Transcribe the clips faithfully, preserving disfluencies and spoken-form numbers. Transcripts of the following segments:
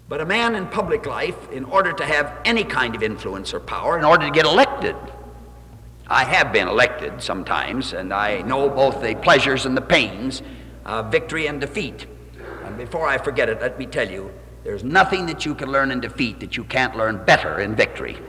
But a man in public life, in order to have any kind of influence or power, in order to get elected, I have been elected sometimes, and I know both the pleasures and the pains of victory and defeat. And before I forget it, let me tell you, there's nothing that you can learn in defeat that you can't learn better in victory.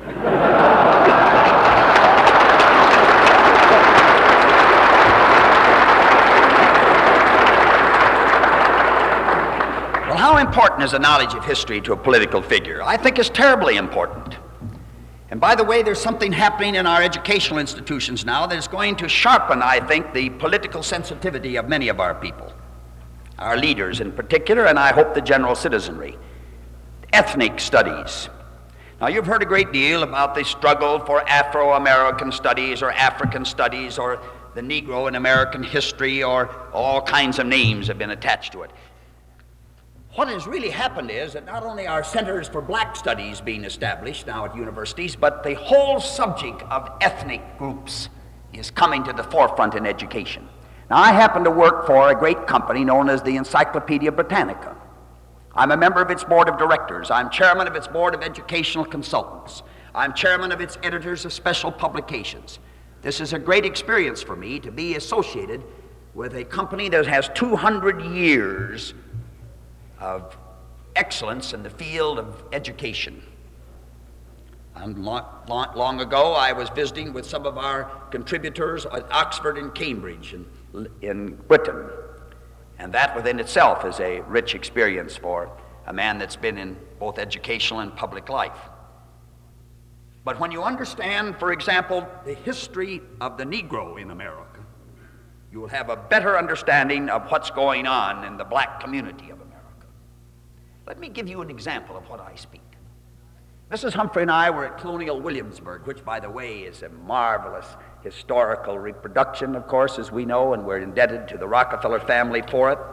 Well, how important is a knowledge of history to a political figure? I think it's terribly important. And by the way, there's something happening in our educational institutions now that is going to sharpen, I think, the political sensitivity of many of our people, our leaders in particular, and I hope the general citizenry. Ethnic studies. Now, you've heard a great deal about the struggle for Afro-American studies or African studies or the Negro in American history, or all kinds of names have been attached to it. What has really happened is that not only are centers for black studies being established now at universities, but the whole subject of ethnic groups is coming to the forefront in education. Now, I happen to work for a great company known as the Encyclopedia Britannica. I'm a member of its board of directors. I'm chairman of its board of educational consultants. I'm chairman of its editors of special publications. This is a great experience for me to be associated with a company that has two hundred years of excellence in the field of education. And long, long, long ago, I was visiting with some of our contributors at Oxford and Cambridge in, in Britain. And that within itself is a rich experience for a man that's been in both educational and public life. But when you understand, for example, the history of the Negro in America, you will have a better understanding of what's going on in the black community of America. Let me give you an example of what I speak. Missus Humphrey and I were at Colonial Williamsburg, which, by the way, is a marvelous historical reproduction, of course, as we know, and we're indebted to the Rockefeller family for it.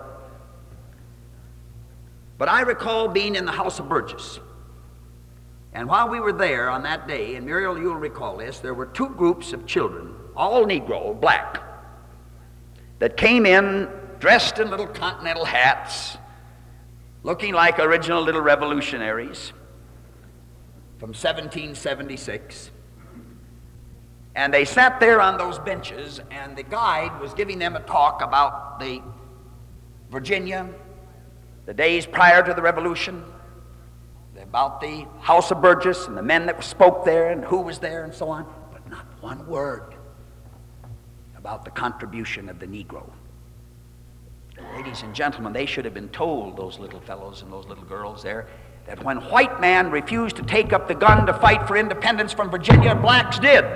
But I recall being in the House of Burgess. And while we were there on that day, and Muriel, you'll recall this, there were two groups of children, all Negro, black, that came in dressed in little continental hats, looking like original little revolutionaries from seventeen seventy-six. And they sat there on those benches, and the guide was giving them a talk about the Virginia, the days prior to the Revolution, about the House of Burgess and the men that spoke there and who was there and so on, but not one word about the contribution of the Negro. Ladies and gentlemen, they should have been told, those little fellows and those little girls there, that when white man refused to take up the gun to fight for independence from Virginia, blacks did.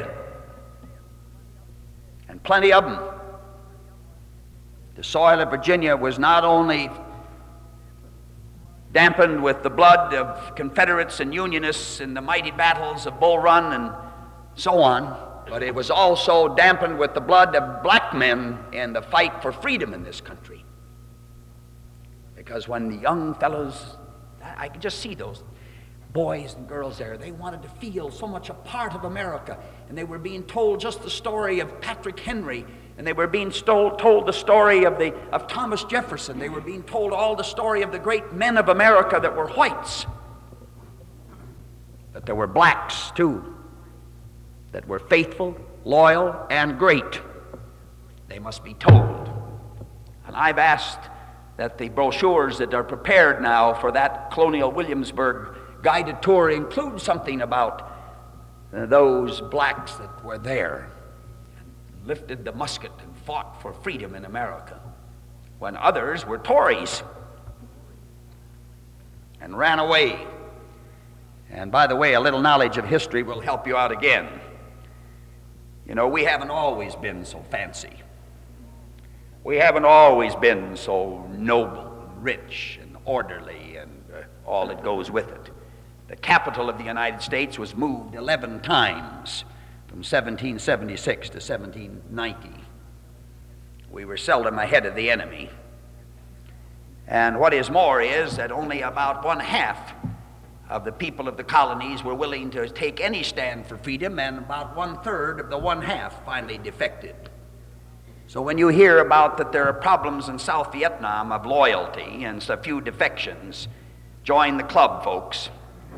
And plenty of them. The soil of Virginia was not only dampened with the blood of Confederates and Unionists in the mighty battles of Bull Run and so on, but it was also dampened with the blood of black men in the fight for freedom in this country. Because when the young fellows, I could just see those boys and girls there, they wanted to feel so much a part of America, and they were being told just the story of Patrick Henry, and they were being told, told the story of, the, of Thomas Jefferson. They were being told all the story of the great men of America that were whites. But there were blacks, too, that were faithful, loyal, and great. They must be told. And I've asked that the brochures that are prepared now for that Colonial Williamsburg guided tour include something about uh, those blacks that were there and lifted the musket and fought for freedom in America when others were Tories and ran away. And by the way, a little knowledge of history will help you out again. You know, we haven't always been so fancy. We haven't always been so noble, rich, and orderly, and uh, all that goes with it. The capital of the United States was moved eleven times from seventeen seventy-six to seventeen ninety. We were seldom ahead of the enemy. And what is more is that only about one half of the people of the colonies were willing to take any stand for freedom, and about one third of the one half finally defected. So when you hear about that there are problems in South Vietnam of loyalty and a few defections, Join the club, folks.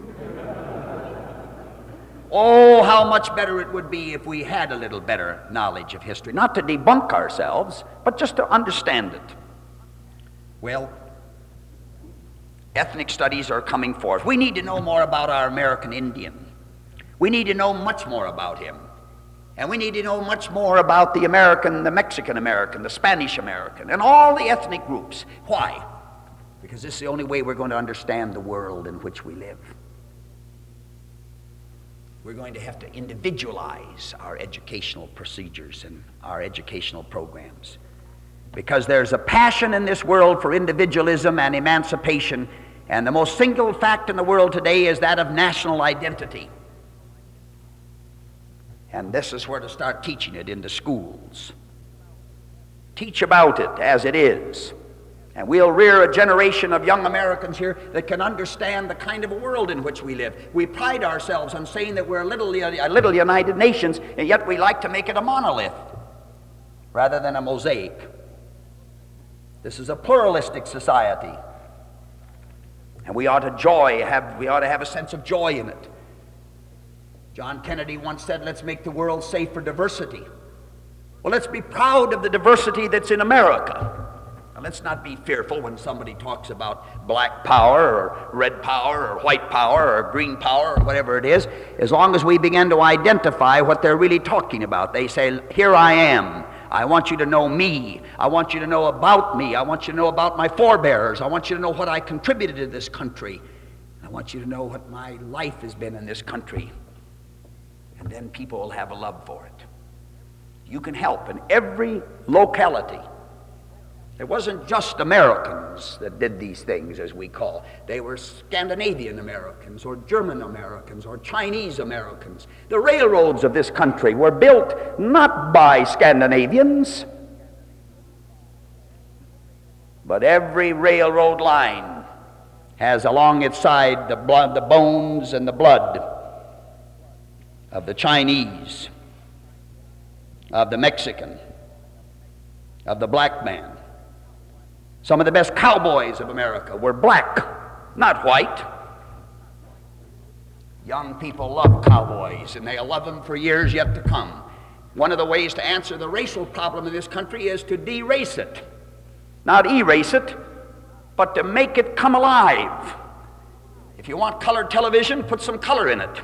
Oh, how much better it would be if we had a little better knowledge of history. Not to debunk ourselves, but just to understand it. Well, ethnic studies are coming forth. We need to know more about our American Indian. We need to know much more about him. And we need to know much more about the American, the Mexican American, the Spanish American, and all the ethnic groups. Why? Because this is the only way we're going to understand the world in which we live. We're going to have to individualize our educational procedures and our educational programs. Because there's a passion in this world for individualism and emancipation, and the most single fact in the world today is that of national identity. And this is where to start teaching it in the schools. Teach about it as it is. And we'll rear a generation of young Americans here that can understand the kind of a world in which we live. We pride ourselves on saying that we're a little, a little United Nations, and yet we like to make it a monolith rather than a mosaic. This is a pluralistic society. And we ought to joy, have, we ought to have a sense of joy in it. John Kennedy once said, let's make the world safe for diversity. Well, let's be proud of the diversity that's in America. Now, let's not be fearful when somebody talks about black power or red power or white power or green power or whatever it is, as long as we begin to identify what they're really talking about. They say, here I am. I want you to know me. I want you to know about me. I want you to know about my forebears. I want you to know what I contributed to this country. I want you to know what my life has been in this country. And then people will have a love for it. You can help in every locality. It wasn't just Americans that did these things, as we call. They were Scandinavian Americans or German Americans or Chinese Americans. The railroads of this country were built not by Scandinavians, but every railroad line has along its side the blood, the bones and the blood of the Chinese, of the Mexican, of the black man. Some of the best cowboys of America were black, not white. Young people love cowboys, and they'll love them for years yet to come. One of the ways to answer the racial problem in this country is to de-race it. Not erase it, but to make it come alive. If you want colored television, put some color in it.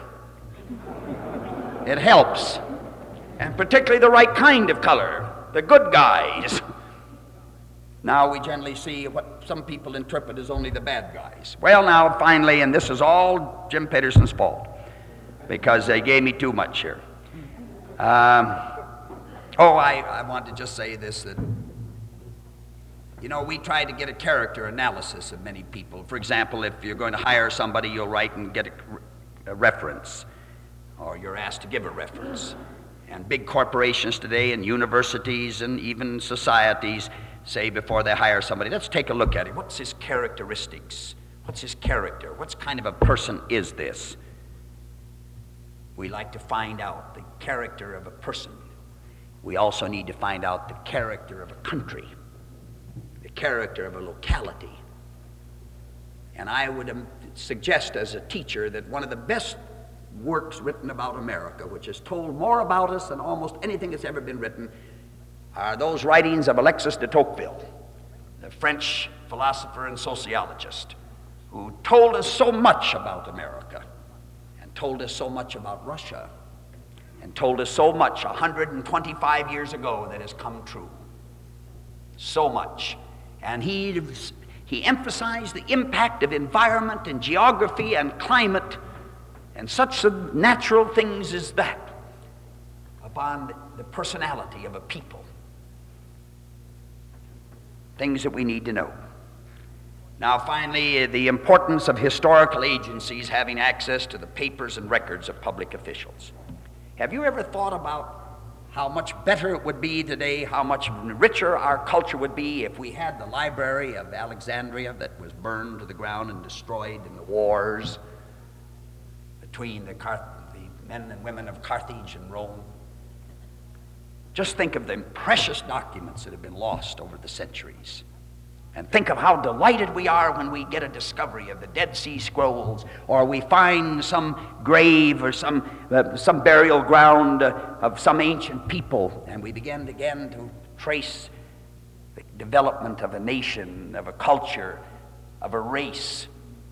It helps. And particularly the right kind of color, the good guys. Now we generally see what some people interpret as only the bad guys. Well, now finally, and this is all Jim Peterson's fault, because they gave me too much here. Um, oh, I, I want to just say this, that, you know, we try to get a character analysis of many people. For example, if you're going to hire somebody, you'll write and get a, a reference, or you're asked to give a reference. And big corporations today and universities and even societies say before they hire somebody, let's take a look at him. What's his characteristics? What's his character? What kind of a person is this? We like to find out the character of a person. We also need to find out the character of a country, the character of a locality. And I would um, suggest as a teacher that one of the best works written about America, which has told more about us than almost anything that's ever been written, are those writings of Alexis de Tocqueville, the French philosopher and sociologist, who told us so much about America, and told us so much about Russia, and told us so much one hundred twenty-five years ago that has come true. So much. And he, he emphasized the impact of environment and geography and climate and such natural things as that upon the personality of a people. Things that we need to know. Now finally, the importance of historical agencies having access to the papers and records of public officials. Have you ever thought about how much better it would be today, how much richer our culture would be if we had the library of Alexandria that was burned to the ground and destroyed in the wars between the, Carth- the men and women of Carthage and Rome? Just think of the precious documents that have been lost over the centuries. And think of how delighted we are when we get a discovery of the Dead Sea Scrolls, or we find some grave or some, uh, some burial ground uh, of some ancient people, and we begin again to trace the development of a nation, of a culture, of a race.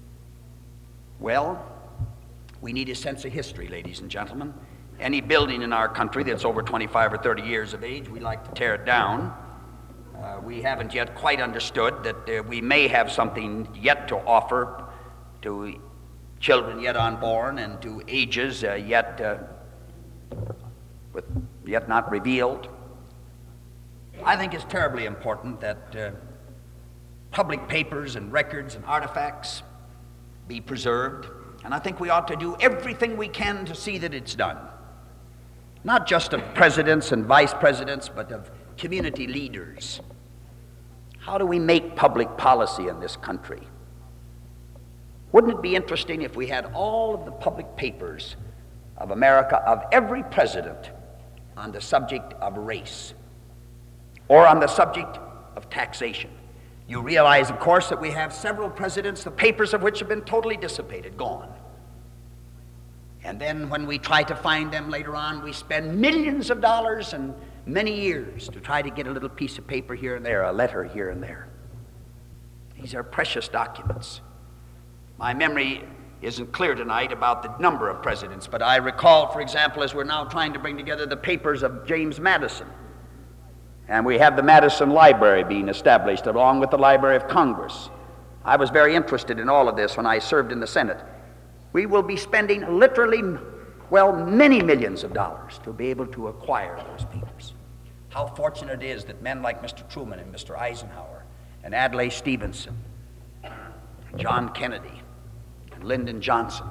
Well, we need a sense of history, ladies and gentlemen. Any building in our country that's over twenty-five or thirty years of age, we like to tear it down. Uh, we haven't yet quite understood that uh, we may have something yet to offer to children yet unborn and to ages uh, yet, uh, with, yet not revealed. I think it's terribly important that uh, public papers and records and artifacts be preserved, and I think we ought to do everything we can to see that it's done. Not just of presidents and vice presidents, but of community leaders. How do we make public policy in this country? Wouldn't it be interesting if we had all of the public papers of America, of every president, on the subject of race or on the subject of taxation? You realize, of course, that we have several presidents, the papers of which have been totally dissipated, gone. And then when we try to find them later on, we spend millions of dollars and many years to try to get a little piece of paper here and there, a letter here and there. These are precious documents. My memory isn't clear tonight about the number of presidents, but I recall, for example, as we're now trying to bring together the papers of James Madison, and we have the Madison Library being established along with the Library of Congress. I was very interested in all of this when I served in the Senate. We will be spending literally, well, many millions of dollars to be able to acquire those papers. How fortunate it is that men like Mister Truman and Mister Eisenhower and Adlai Stevenson, and John Kennedy, and Lyndon Johnson,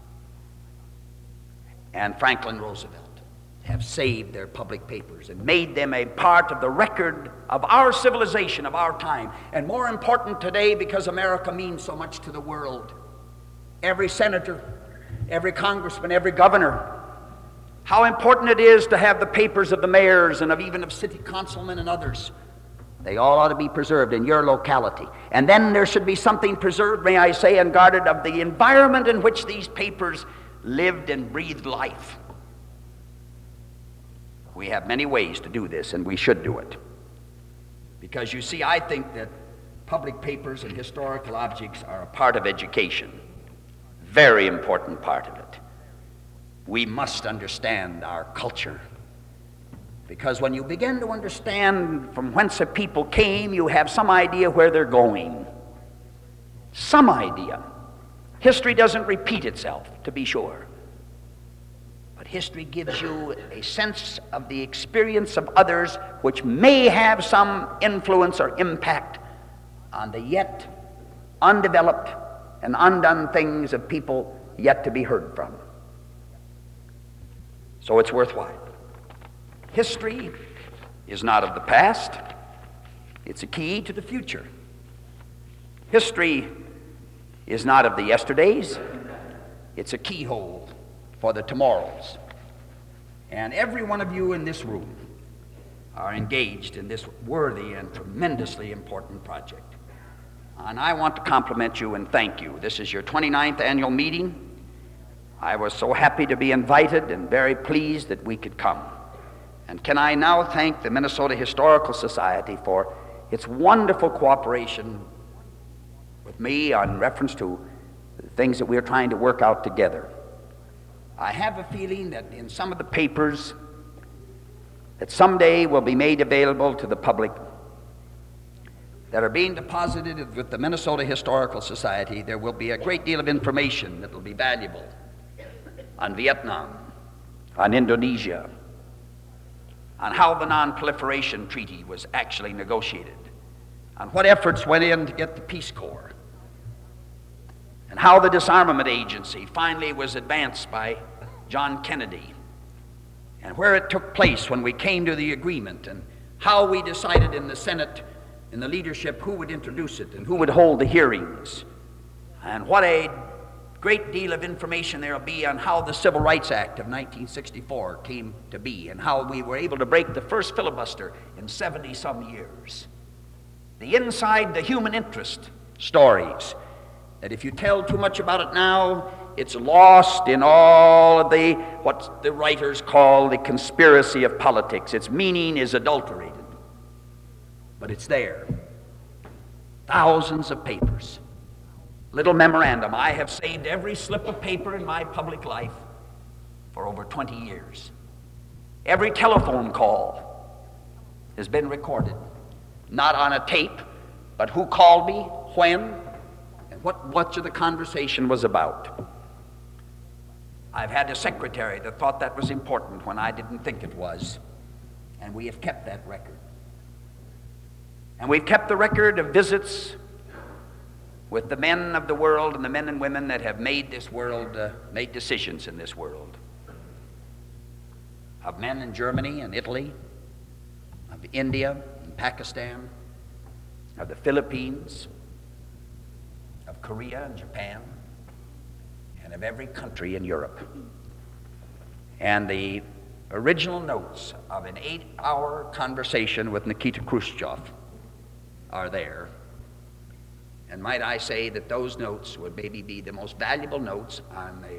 and Franklin Roosevelt have saved their public papers and made them a part of the record of our civilization, of our time. And more important today, because America means so much to the world. Every senator, every congressman, every governor, how important it is to have the papers of the mayors and of even of city councilmen and others. They all ought to be preserved in your locality. And then there should be something preserved, may I say, and guarded of the environment in which these papers lived and breathed life. We have many ways to do this, and we should do it. Because you see, I think that public papers and historical objects are a part of education. Very important part of it. We must understand our culture. Because when you begin to understand from whence a people came, you have some idea where they're going. Some idea. History doesn't repeat itself, to be sure. But history gives you a sense of the experience of others which may have some influence or impact on the yet undeveloped and undone things of people yet to be heard from. So it's worthwhile. History is not of the past. It's a key to the future. History is not of the yesterdays. It's a keyhole for the tomorrows. And every one of you in this room are engaged in this worthy and tremendously important project. And I want to compliment you and thank you. This is your twenty-ninth annual meeting. I was so happy to be invited and very pleased that we could come. And can I now thank the Minnesota Historical Society for its wonderful cooperation with me on reference to the things that we're trying to work out together. I have a feeling that in some of the papers that someday will be made available to the public that are being deposited with the Minnesota Historical Society, there will be a great deal of information that will be valuable on Vietnam, on Indonesia, on how the Non-Proliferation Treaty was actually negotiated, on what efforts went in to get the Peace Corps, and how the Disarmament Agency finally was advanced by John Kennedy, and where it took place when we came to the agreement, and how we decided in the Senate, in the leadership, who would introduce it and who would hold the hearings, and what a great deal of information there will be on how the Civil Rights Act of nineteen sixty-four came to be, and how we were able to break the first filibuster in seventy some years. the inside, the human interest stories, that if you tell too much about it now, it's lost in all of the, what the writers call the conspiracy of politics. Its meaning is adulterated. But it's there. Thousands of papers. Little memorandum. I have saved every slip of paper in my public life for over twenty years. Every telephone call has been recorded. Not on a tape, but who called me, when, and what much of the conversation was about. I've had a secretary that thought that was important when I didn't think it was, and we have kept that record. And we've kept the record of visits with the men of the world and the men and women that have made this world, uh, made decisions in this world. Of men in Germany and Italy, of India and Pakistan, of the Philippines, of Korea and Japan, and of every country in Europe. And the original notes of an eight-hour conversation with Nikita Khrushchev are there. And might I say that those notes would maybe be the most valuable notes on a,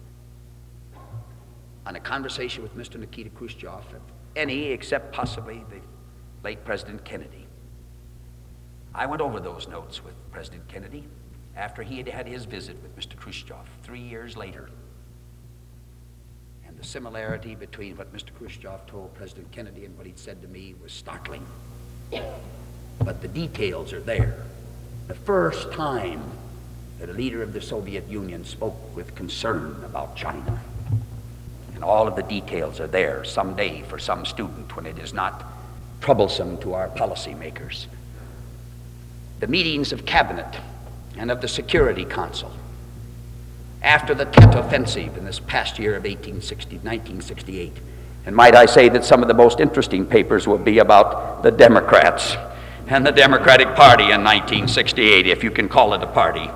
on a conversation with Mister Nikita Khrushchev of any, except possibly the late President Kennedy. I went over those notes with President Kennedy after he had had his visit with Mister Khrushchev three years later. And the similarity between what Mister Khrushchev told President Kennedy and what he'd said to me was startling. But the details are there. The first time that a leader of the Soviet Union spoke with concern about China. And all of the details are there someday for some student when it is not troublesome to our policymakers. The meetings of cabinet and of the Security Council after the Tet Offensive in this past year of eighteen sixty, nineteen sixty-eight. And might I say that some of the most interesting papers will be about the Democrats and the Democratic Party in nineteen sixty-eight, if you can call it a party.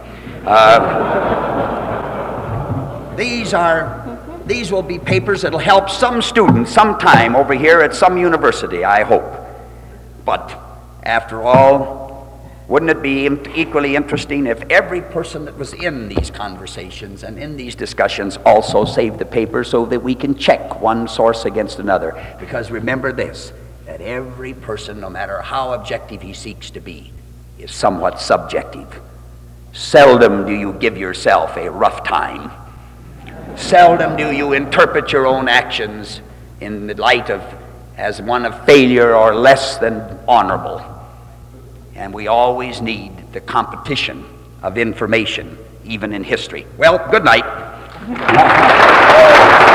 Uh, these are, these will be papers that'll help some students sometime over here at some university, I hope. But after all, wouldn't it be equally interesting if every person that was in these conversations and in these discussions also saved the paper so that we can check one source against another? Because remember this, that every person, no matter how objective he seeks to be, is somewhat subjective. Seldom do you give yourself a rough time. Seldom do you interpret your own actions in the light of as one of failure or less than honorable. And we always need the competition of information, even in history. Well, good night.